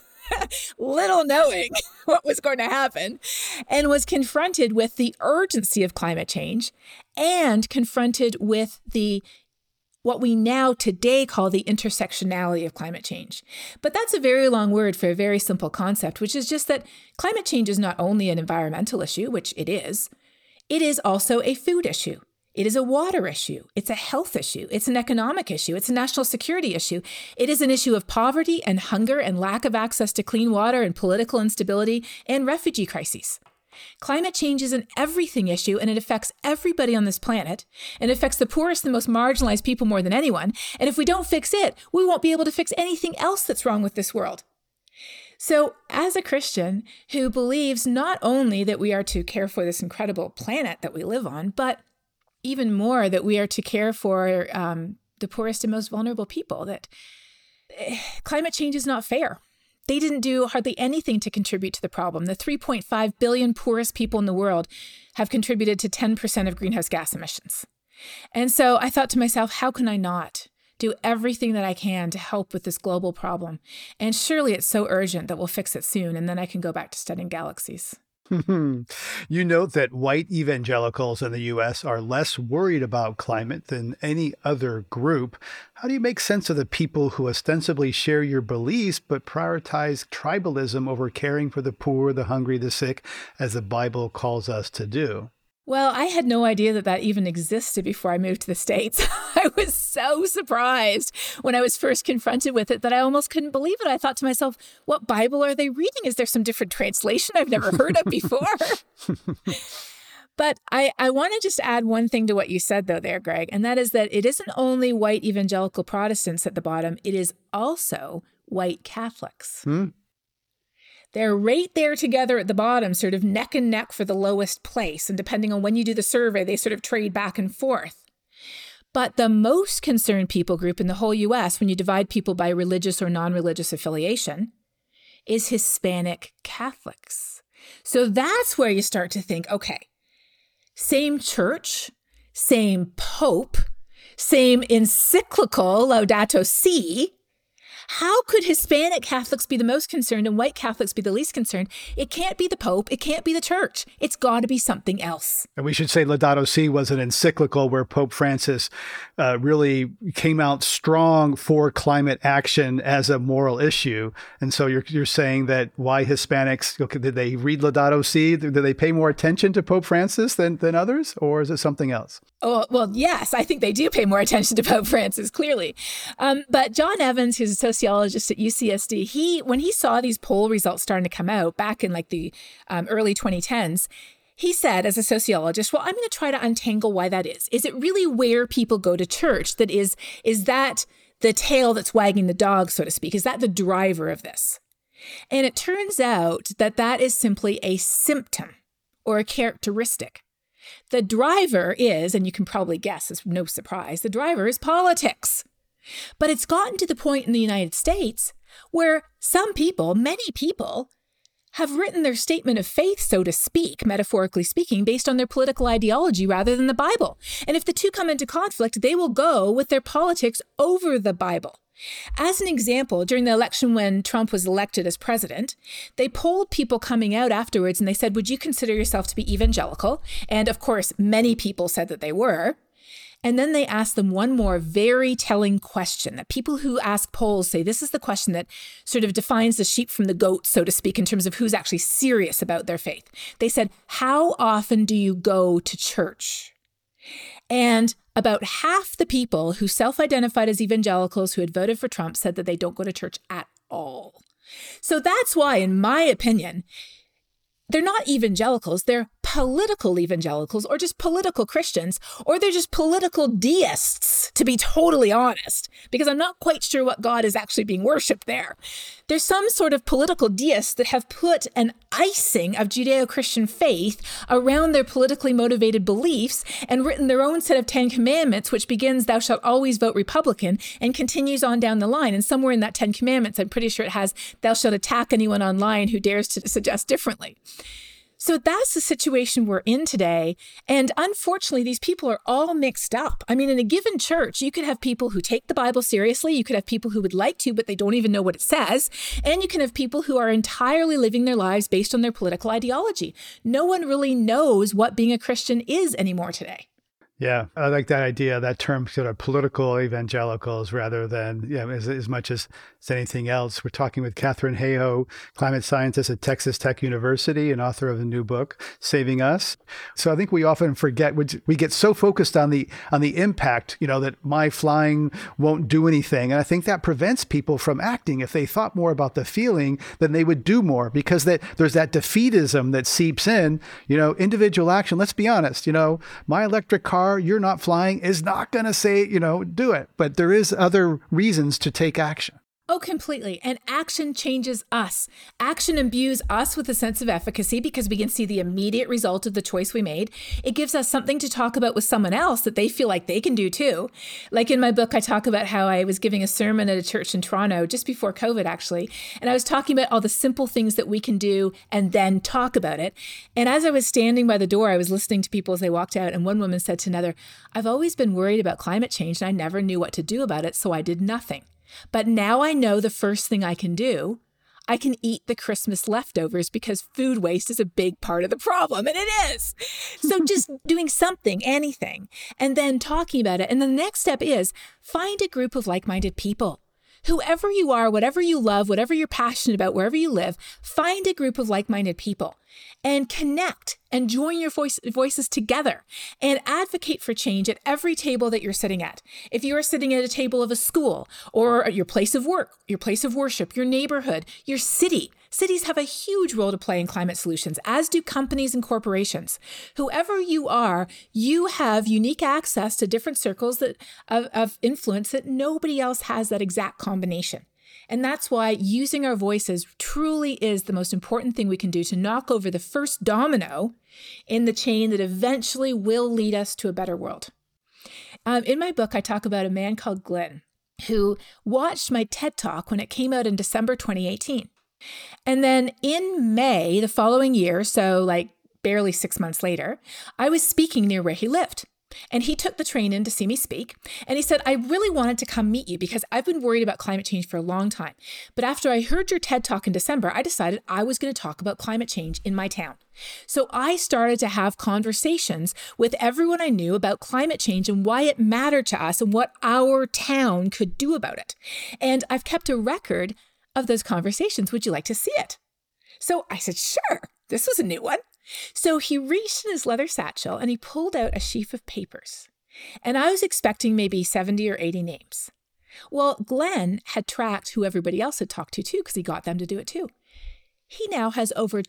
little knowing what was going to happen, and was confronted with the urgency of climate change and confronted with the what we now today call the intersectionality of climate change. But that's a very long word for a very simple concept, which is just that climate change is not only an environmental issue, which it is also a food issue. It is a water issue. It's a health issue. It's an economic issue. It's a national security issue. It is an issue of poverty and hunger and lack of access to clean water and political instability and refugee crises. Climate change is an everything issue, and it affects everybody on this planet. And it affects the poorest and most marginalized people more than anyone. And if we don't fix it, we won't be able to fix anything else that's wrong with this world. So as a Christian who believes not only that we are to care for this incredible planet that we live on, but even more that we are to care for the poorest and most vulnerable people, that climate change is not fair. They didn't do hardly anything to contribute to the problem. The 3.5 billion poorest people in the world have contributed to 10% of greenhouse gas emissions. And so I thought to myself, how can I not do everything that I can to help with this global problem? And surely it's so urgent that we'll fix it soon, and then I can go back to studying galaxies. You note that white evangelicals in the U.S. are less worried about climate than any other group. How do you make sense of the people who ostensibly share your beliefs but prioritize tribalism over caring for the poor, the hungry, the sick, as the Bible calls us to do? Well, I had no idea that that even existed before I moved to the States. I was so surprised when I was first confronted with it that I almost couldn't believe it. I thought to myself, what Bible are they reading? Is there some different translation I've never heard of before? But I want to just add one thing to what you said, though, there, Greg, and that is that it isn't only white evangelical Protestants at the bottom, it is also white Catholics. They're right there together at the bottom, sort of neck and neck for the lowest place. And depending on when you do the survey, they sort of trade back and forth. But the most concerned people group in the whole U.S., when you divide people by religious or non-religious affiliation, is Hispanic Catholics. So that's where you start to think, okay, same church, same pope, same encyclical, Laudato Si. How could Hispanic Catholics be the most concerned and white Catholics be the least concerned? It can't be the Pope. It can't be the church. It's got to be something else. And we should say Laudato Si was an encyclical where Pope Francis really came out strong for climate action as a moral issue. And so you're saying that why Hispanics, did they read Laudato Si? Did they pay more attention to Pope Francis than others? Or is it something else? Oh, well, yes, I think they do pay more attention to Pope Francis, clearly. But John Evans, who's a sociologist at UCSD, when he saw these poll results starting to come out back in like the early 2010s, he said, as a sociologist, well, I'm going to try to untangle why that is. Is it really where people go to church? That is that the tail that's wagging the dog, so to speak? Is that the driver of this? And it turns out that that is simply a symptom or a characteristic. The driver is, and you can probably guess, it's no surprise, the driver is politics. But it's gotten to the point in the United States where some people, many people, have written their statement of faith, so to speak, metaphorically speaking, based on their political ideology rather than the Bible. And if the two come into conflict, they will go with their politics over the Bible. As an example, during the election when Trump was elected as president, they polled people coming out afterwards and they said, would you consider yourself to be evangelical? And of course, many people said that they were. And then they asked them one more very telling question that people who ask polls say this is the question that sort of defines the sheep from the goats, so to speak, in terms of who's actually serious about their faith. They said, how often do you go to church? And about half the people who self-identified as evangelicals who had voted for Trump said that they don't go to church at all. So that's why, in my opinion, they're not evangelicals, they're political evangelicals, or just political Christians, or they're just political deists, to be totally honest, because I'm not quite sure what God is actually being worshipped there. There's some sort of political deists that have put an icing of Judeo-Christian faith around their politically motivated beliefs and written their own set of 10 Commandments, which begins, thou shalt always vote Republican, and continues on down the line. And somewhere in that 10 Commandments, I'm pretty sure it has, thou shalt attack anyone online who dares to suggest differently. So that's the situation we're in today. And unfortunately, these people are all mixed up. I mean, in a given church, you could have people who take the Bible seriously. You could have people who would like to, but they don't even know what it says. And you can have people who are entirely living their lives based on their political ideology. No one really knows what being a Christian is anymore today. Yeah, I like that idea, that term, sort of political evangelicals rather than as much as anything else. We're talking with Katharine Hayhoe, climate scientist at Texas Tech University and author of the new book, Saving Us. So I think we often forget, we get so focused on the impact, that my flying won't do anything. And I think that prevents people from acting. If they thought more about the feeling, then they would do more, because there's that defeatism that seeps in, individual action. Let's be honest, my electric car, you're not flying, is not going to say, do it. But there is other reasons to take action. Oh, completely. And action changes us. Action imbues us with a sense of efficacy because we can see the immediate result of the choice we made. It gives us something to talk about with someone else that they feel like they can do too. Like in my book, I talk about how I was giving a sermon at a church in Toronto just before COVID, actually. And I was talking about all the simple things that we can do and then talk about it. And as I was standing by the door, I was listening to people as they walked out. And one woman said to another, "I've always been worried about climate change and I never knew what to do about it, so I did nothing. But now I know the first thing I can do, I can eat the Christmas leftovers because food waste is a big part of the problem." And it is. So just doing something, anything, and then talking about it. And the next step is find a group of like-minded people. Whoever you are, whatever you love, whatever you're passionate about, wherever you live, find a group of like-minded people and connect and join your voices together and advocate for change at every table that you're sitting at. If you are sitting at a table of a school or your place of work, your place of worship, your neighborhood, your city, cities have a huge role to play in climate solutions, as do companies and corporations. Whoever you are, you have unique access to different circles of influence that nobody else has that exact combination. And that's why using our voices truly is the most important thing we can do to knock over the first domino in the chain that eventually will lead us to a better world. In my book, I talk about a man called Glenn who watched my TED Talk when it came out in December 2018. And then in May the following year, so like barely 6 months later, I was speaking near where he lived. And he took the train in to see me speak. And he said, "I really wanted to come meet you because I've been worried about climate change for a long time. But after I heard your TED Talk in December, I decided I was going to talk about climate change in my town." So I started to have conversations with everyone I knew about climate change and why it mattered to us and what our town could do about it. And I've kept a record of those conversations. Would you like to see it? So I said, sure. This was a new one. So he reached in his leather satchel and he pulled out a sheaf of papers. And I was expecting maybe 70 or 80 names. Well, Glenn had tracked who everybody else had talked to too, because he got them to do it too. He now has over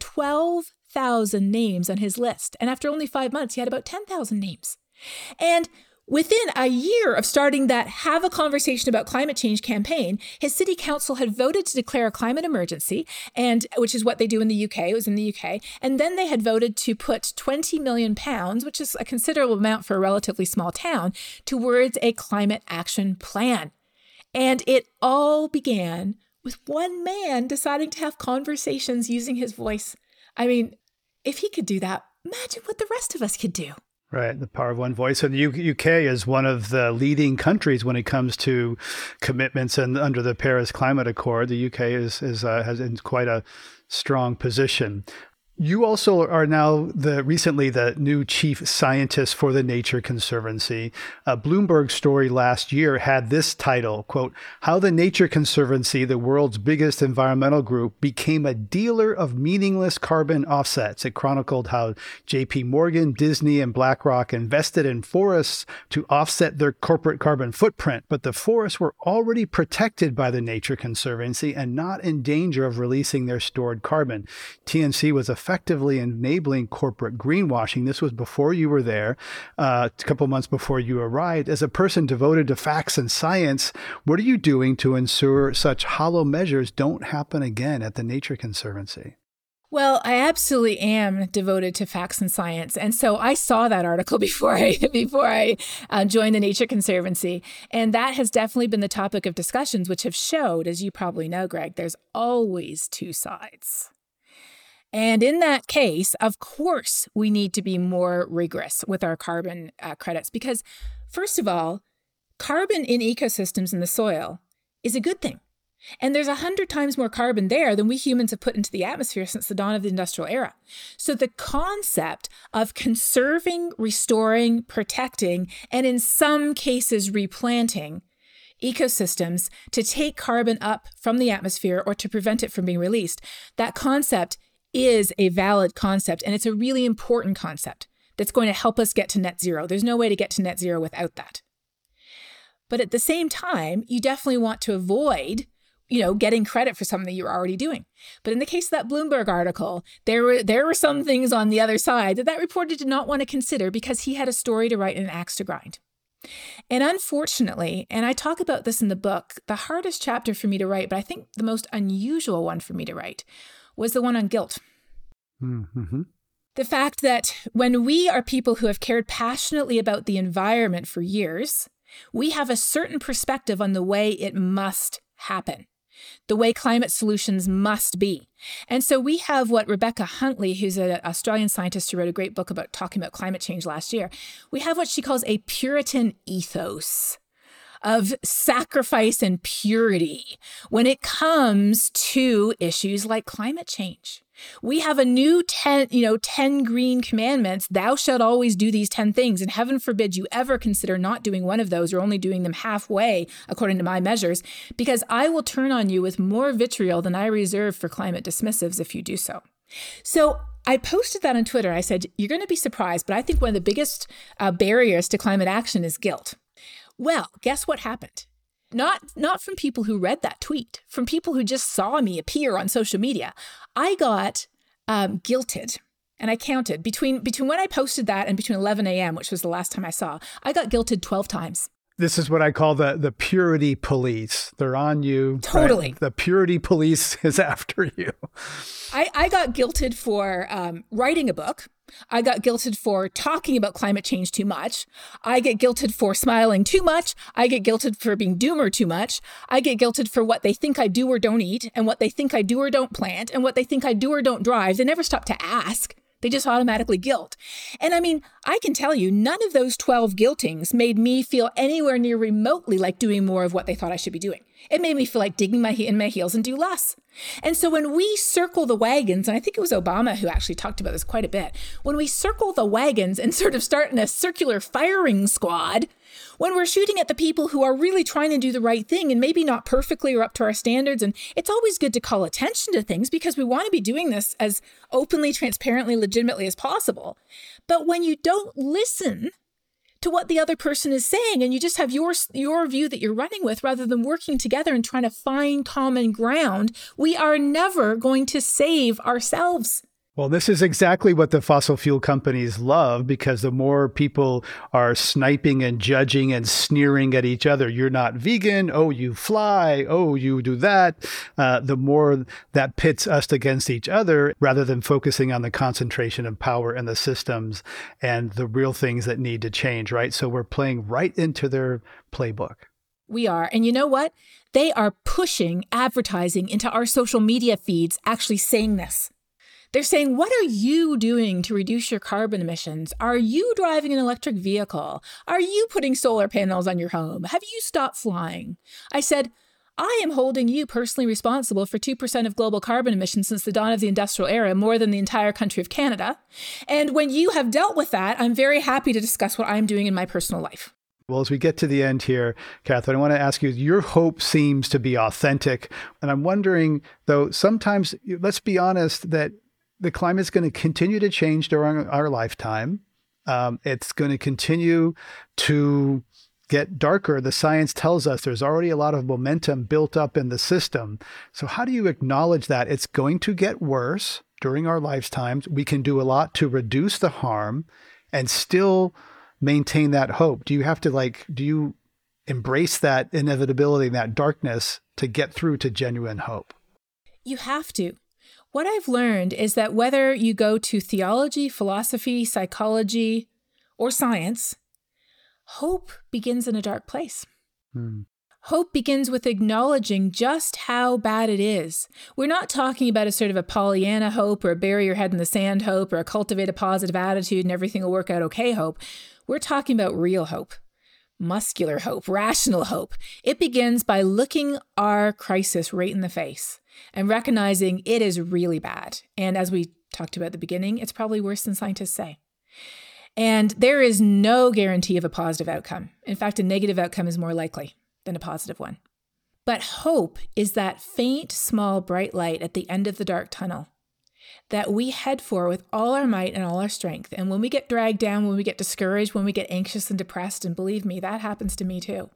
12,000 names on his list. And after only 5 months, he had about 10,000 names. And within a year of starting that Have a Conversation About Climate Change campaign, his city council had voted to declare a climate emergency, and which is what they do in the UK. It was in the UK. And then they had voted to put 20 million pounds, which is a considerable amount for a relatively small town, towards a climate action plan. And it all began with one man deciding to have conversations using his voice. I mean, if he could do that, imagine what the rest of us could do. Right, the power of one voice. And the UK is one of the leading countries when it comes to commitments, and under the Paris Climate Accord, the UK has in quite a strong position. You also are now recently the new chief scientist for the Nature Conservancy. A Bloomberg story last year had this title, quote, "How the Nature Conservancy, the world's biggest environmental group, became a dealer of meaningless carbon offsets." It chronicled how JP Morgan, Disney, and BlackRock invested in forests to offset their corporate carbon footprint, but the forests were already protected by the Nature Conservancy and not in danger of releasing their stored carbon. TNC was effectively enabling corporate greenwashing. This was before you were there, a couple months before you arrived. As a person devoted to facts and science, what are you doing to ensure such hollow measures don't happen again at the Nature Conservancy? Well, I absolutely am devoted to facts and science. And so I saw that article before I joined the Nature Conservancy. And that has definitely been the topic of discussions, which have showed, as you probably know, Greg, there's always two sides. And in that case, of course, we need to be more rigorous with our carbon credits because, first of all, carbon in ecosystems in the soil is a good thing. And there's 100 times more carbon there than we humans have put into the atmosphere since the dawn of the industrial era. So the concept of conserving, restoring, protecting, and in some cases replanting ecosystems to take carbon up from the atmosphere or to prevent it from being released, that concept is a valid concept. And it's a really important concept that's going to help us get to net zero. There's no way to get to net zero without that. But at the same time, you definitely want to avoid getting credit for something that you're already doing. But in the case of that Bloomberg article, there were some things on the other side that reporter did not want to consider because he had a story to write and an axe to grind. And unfortunately, and I talk about this in the book, the hardest chapter for me to write, but I think the most unusual one for me to write, was the one on guilt. Mm-hmm. The fact that when we are people who have cared passionately about the environment for years, we have a certain perspective on the way it must happen, the way climate solutions must be. And so we have what Rebecca Huntley, who's an Australian scientist who wrote a great book about talking about climate change last year, we have what she calls a Puritan ethos of sacrifice and purity when it comes to issues like climate change. We have a new 10 green commandments. Thou shalt always do these 10 things. And heaven forbid you ever consider not doing one of those or only doing them halfway, according to my measures, because I will turn on you with more vitriol than I reserve for climate dismissives if you do so. So I posted that on Twitter. I said, you're going to be surprised, but I think one of the biggest barriers to climate action is guilt. Well, guess what happened? Not from people who read that tweet, from people who just saw me appear on social media. I got guilted, and I counted between when I posted that and between 11 a.m., which was the last time I saw, I got guilted 12 times. This is what I call the purity police. They're on you. Totally. Right? The purity police is after you. I got guilted for writing a book. I got guilted for talking about climate change too much. I get guilted for smiling too much. I get guilted for being doomer too much. I get guilted for what they think I do or don't eat and what they think I do or don't plant and what they think I do or don't drive. They never stop to ask. They just automatically guilt. And I mean, I can tell you, none of those 12 guiltings made me feel anywhere near remotely like doing more of what they thought I should be doing. It made me feel like digging in my heels and do less. And so when we circle the wagons, and I think it was Obama who actually talked about this quite a bit, when we circle the wagons and sort of start in a circular firing squad, when we're shooting at the people who are really trying to do the right thing and maybe not perfectly or up to our standards, and it's always good to call attention to things because we want to be doing this as openly, transparently, legitimately as possible. But when you don't listen to what the other person is saying and you just have your view that you're running with rather than working together and trying to find common ground, we are never going to save ourselves. Well, this is exactly what the fossil fuel companies love, because the more people are sniping and judging and sneering at each other, you're not vegan, oh, you fly, oh, you do that, the more that pits us against each other rather than focusing on the concentration of power in the systems and the real things that need to change, right? So we're playing right into their playbook. We are. And you know what? They are pushing advertising into our social media feeds actually saying this. They're saying, what are you doing to reduce your carbon emissions? Are you driving an electric vehicle? Are you putting solar panels on your home? Have you stopped flying? I said, I am holding you personally responsible for 2% of global carbon emissions since the dawn of the industrial era, more than the entire country of Canada. And when you have dealt with that, I'm very happy to discuss what I'm doing in my personal life. Well, as we get to the end here, Catherine, I want to ask you, your hope seems to be authentic. And I'm wondering, though, sometimes, let's be honest, that the climate is going to continue to change during our lifetime. It's going to continue to get darker. The science tells us there's already a lot of momentum built up in the system. So how do you acknowledge that it's going to get worse during our lifetimes? We can do a lot to reduce the harm and still maintain that hope. Do you embrace that inevitability, that darkness to get through to genuine hope? You have to. What I've learned is that whether you go to theology, philosophy, psychology, or science, hope begins in a dark place. Hope begins with acknowledging just how bad it is. We're not talking about a sort of a Pollyanna hope or a bury your head in the sand hope or a cultivate a positive attitude and everything will work out okay hope. We're talking about real hope. muscular hope, rational hope. It begins by looking our crisis right in the face and recognizing it is really bad. And as we talked about at the beginning, it's probably worse than scientists say. And there is no guarantee of a positive outcome. In fact, a negative outcome is more likely than a positive one. But hope is that faint, small, bright light at the end of the dark tunnel that we head for with all our might and all our strength. And when we get dragged down, when we get discouraged, when we get anxious and depressed, and believe me, that happens to me too,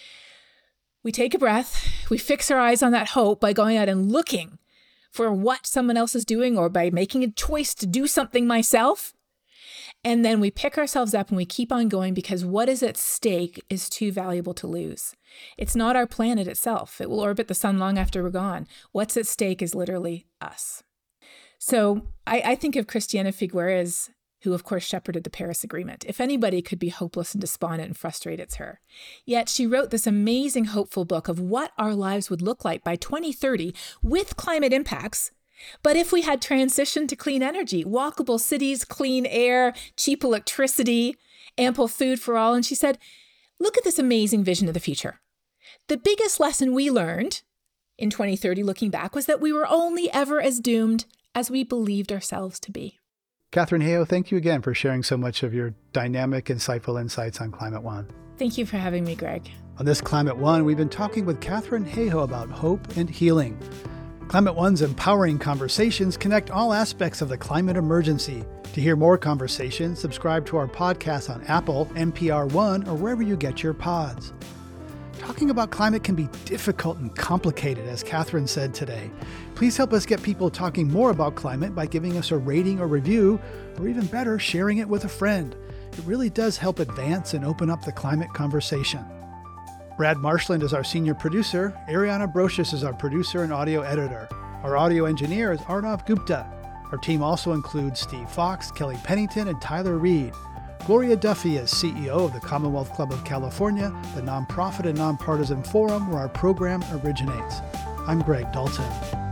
we take a breath, we fix our eyes on that hope by going out and looking for what someone else is doing or by making a choice to do something myself. And then we pick ourselves up and we keep on going because what is at stake is too valuable to lose. It's not our planet itself. It will orbit the sun long after we're gone. What's at stake is literally us. So I think of Christiana Figueres, who of course shepherded the Paris Agreement. If anybody could be hopeless and despondent and frustrated, it's her. Yet she wrote this amazing, hopeful book of what our lives would look like by 2030 with climate impacts. But if we had transitioned to clean energy, walkable cities, clean air, cheap electricity, ample food for all. And she said, look at this amazing vision of the future. The biggest lesson we learned in 2030, looking back, was that we were only ever as doomed as we believed ourselves to be. Katharine Hayhoe, thank you again for sharing so much of your dynamic, insightful insights on Climate One. Thank you for having me, Greg. On this Climate One, we've been talking with Katharine Hayhoe about hope and healing. Climate One's empowering conversations connect all aspects of the climate emergency. To hear more conversations, subscribe to our podcast on Apple, NPR One, or wherever you get your pods. Talking about climate can be difficult and complicated, as Katharine said today. Please help us get people talking more about climate by giving us a rating or review, or even better, sharing it with a friend. It really does help advance and open up the climate conversation. Brad Marshland is our senior producer. Ariana Brocious is our producer and audio editor. Our audio engineer is Arnav Gupta. Our team also includes Steve Fox, Kelly Pennington, and Tyler Reed. Gloria Duffy is CEO of the Commonwealth Club of California, the nonprofit and nonpartisan forum where our program originates. I'm Greg Dalton.